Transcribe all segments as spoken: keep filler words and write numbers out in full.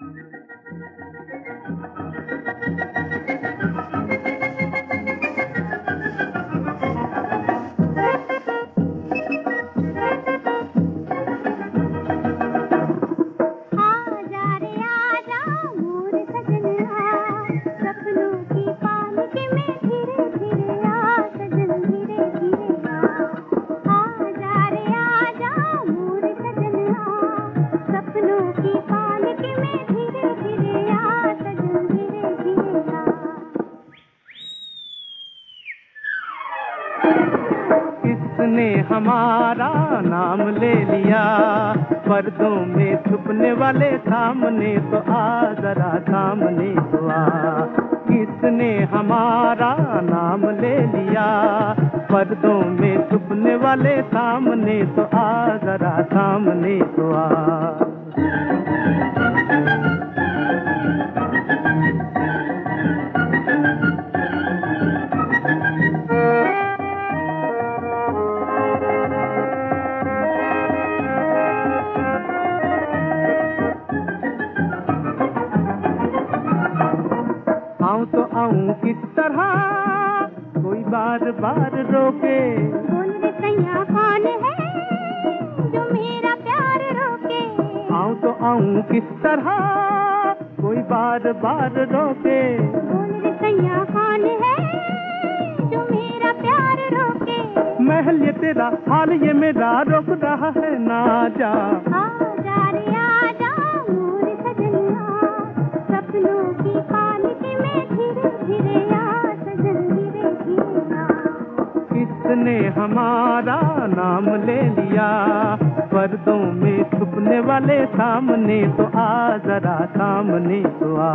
किसने हमारा नाम ले लिया, पर्दों में छुपने वाले सामने तो आ, जरा सामने तो आ। किसने हमारा नाम ले लिया, पर्दों में छुपने वाले सामने तो आ, जरा सामने तो आ। आऊं तो आऊं किस तरह, कोई बार बार रोके। बोल रे सैया कौन है जो मेरा प्यार रोके। आऊं तो आऊं किस तरह, कोई बार बार रोके। बोल रे सैया कौन है जो मेरा प्यार रोके। महल ये तेरा, हाल ये मेरा, रोक रहा है ना जा। आ जा रे आ जा मोर सजनिया, सपनों की पालकी में धीरे धीरे आ सजन धीरे धीरे आ। किसने हमारा नाम ले लिया, पर्दों में छुपने वाले सामने तो आ, जरा सामने तो आ।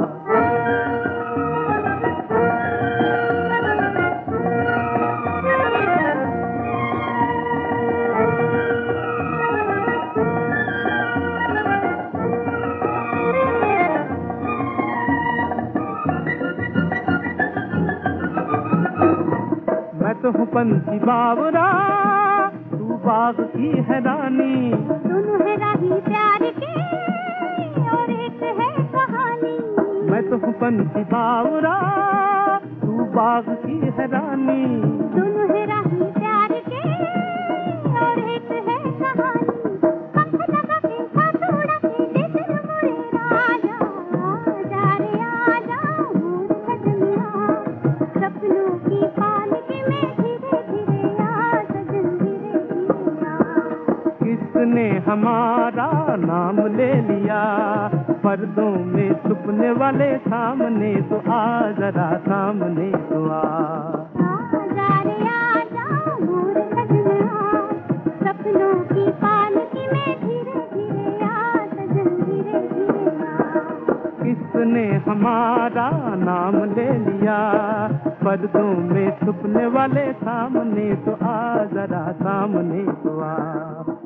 मैं तो हूँ पंछी बावरा, तू बाग की है रानी। दोनों है राही प्यार के और एक है कहानी। मैं तो हूँ पंछी बावरा, तू बाग की है रानी। दोनों है राही प्यार के और एक है कहानी। पंख लगा के साथ उड़ा के ले चल मोरे राजा। आजा रे आजा मोर सजनिया, सपनों की पालकी में धीरे धीरे आ सजन धीरे धीरे आ। किसने हमारा नाम ले लिया, पर्दों में छुपने वाले सामने तो आ, जरा सामने तो आ। आजा रे आजा मोर सजनिया, सपनों की पालकी में धीरे धीरे आ सजन धीरे धीरे आ। किसने हमारा नाम ले लिया, पर्दों में छुपने वाले सामने तो आ, जरा सामने तो आ।